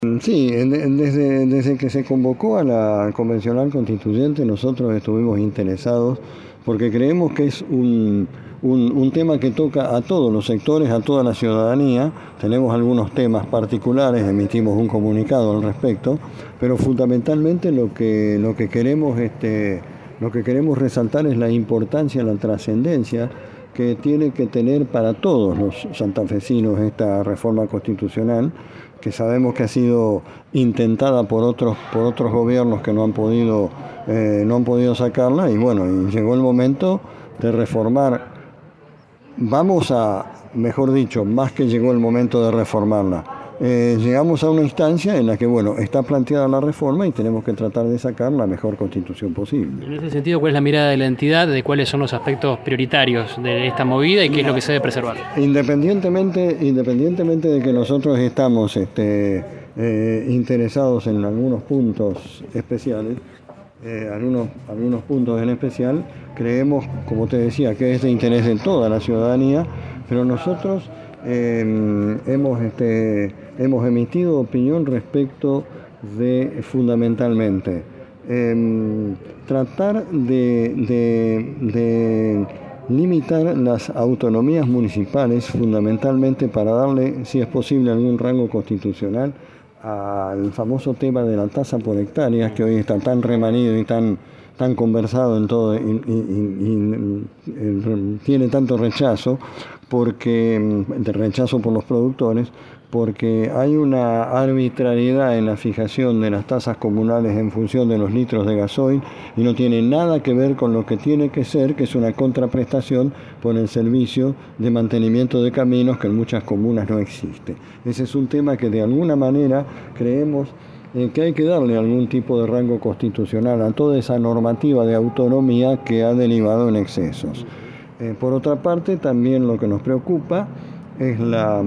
Sí, desde que se convocó a la convencional constituyente nosotros estuvimos interesados porque creemos que es un tema que toca a todos los sectores, a toda la ciudadanía. Tenemos algunos temas particulares, emitimos un comunicado al respecto, pero fundamentalmente lo que queremos resaltar es la importancia, la trascendencia que tiene que tener para todos los santafesinos esta reforma constitucional, que sabemos que ha sido intentada por otros gobiernos que no han podido sacarla, y bueno, y llegó el momento de reformar. Mejor dicho, más que llegó el momento de reformarla, llegamos a una instancia en la que, bueno, está planteada la reforma y tenemos que tratar de sacar la mejor constitución posible. En ese sentido, ¿cuál es la mirada de la entidad de cuáles son los aspectos prioritarios de esta movida y qué es lo que se debe preservar? Independientemente de que nosotros estamos interesados en algunos puntos especiales, algunos puntos en especial, creemos, como te decía, que es de interés de toda la ciudadanía, pero nosotros hemos emitido opinión respecto de, fundamentalmente, tratar de limitar las autonomías municipales, fundamentalmente para darle, si es posible, algún rango constitucional al famoso tema de la tasa por hectáreas, que hoy está tan remanido y tan conversado en todo y tiene tanto rechazo por los productores, porque hay una arbitrariedad en la fijación de las tasas comunales en función de los litros de gasoil y no tiene nada que ver con lo que tiene que ser, que es una contraprestación por el servicio de mantenimiento de caminos que en muchas comunas no existe. Ese es un tema que de alguna manera creemos que hay que darle algún tipo de rango constitucional a toda esa normativa de autonomía que ha derivado en excesos. Por otra parte, también lo que nos preocupa es la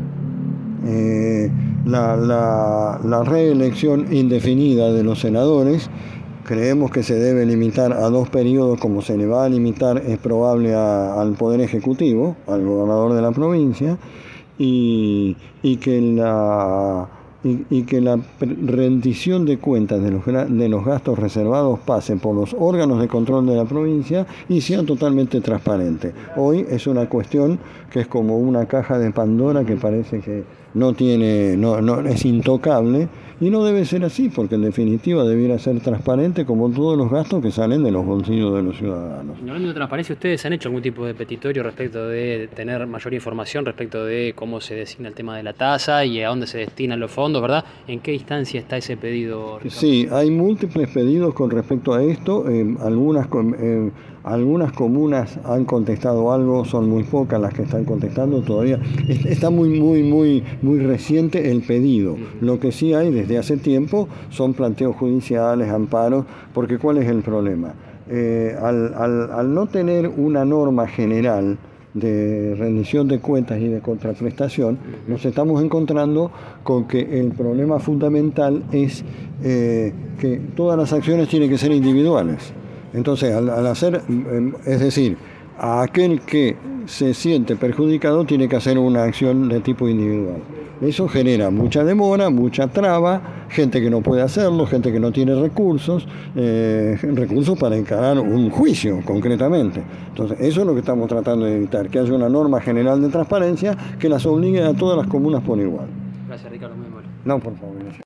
reelección indefinida de los senadores. Creemos que se debe limitar a 2 periodos, como se le va a limitar, es probable, al Poder Ejecutivo, al gobernador de la provincia, y que la rendición de cuentas de los gastos reservados pase por los órganos de control de la provincia y sea totalmente transparente. Hoy es una cuestión que es como una caja de Pandora que parece que no es intocable, y no debe ser así, porque en definitiva debiera ser transparente como todos los gastos que salen de los bolsillos de los ciudadanos. Hablando de transparencia, ¿ustedes han hecho algún tipo de petitorio respecto de tener mayor información respecto de cómo se designa el tema de la tasa y a dónde se destinan los fondos, verdad? ¿En qué instancia está ese pedido, Ricardo? Sí, hay múltiples pedidos con respecto a esto. Algunas comunas han contestado algo, son muy pocas las que están contestando todavía. Está muy reciente el pedido. Lo que sí hay desde hace tiempo son planteos judiciales, amparos, porque ¿cuál es el problema? Al no tener una norma general de rendición de cuentas y de contraprestación, nos estamos encontrando con que el problema fundamental es que todas las acciones tienen que ser individuales. Entonces, es decir, a aquel que se siente perjudicado tiene que hacer una acción de tipo individual. Eso genera mucha demora, mucha traba, gente que no puede hacerlo, gente que no tiene recursos para encarar un juicio concretamente. Entonces, eso es lo que estamos tratando de evitar, que haya una norma general de transparencia que las obligue a todas las comunas por igual. Gracias, Ricardo, muy amable. No, por favor. Gracias.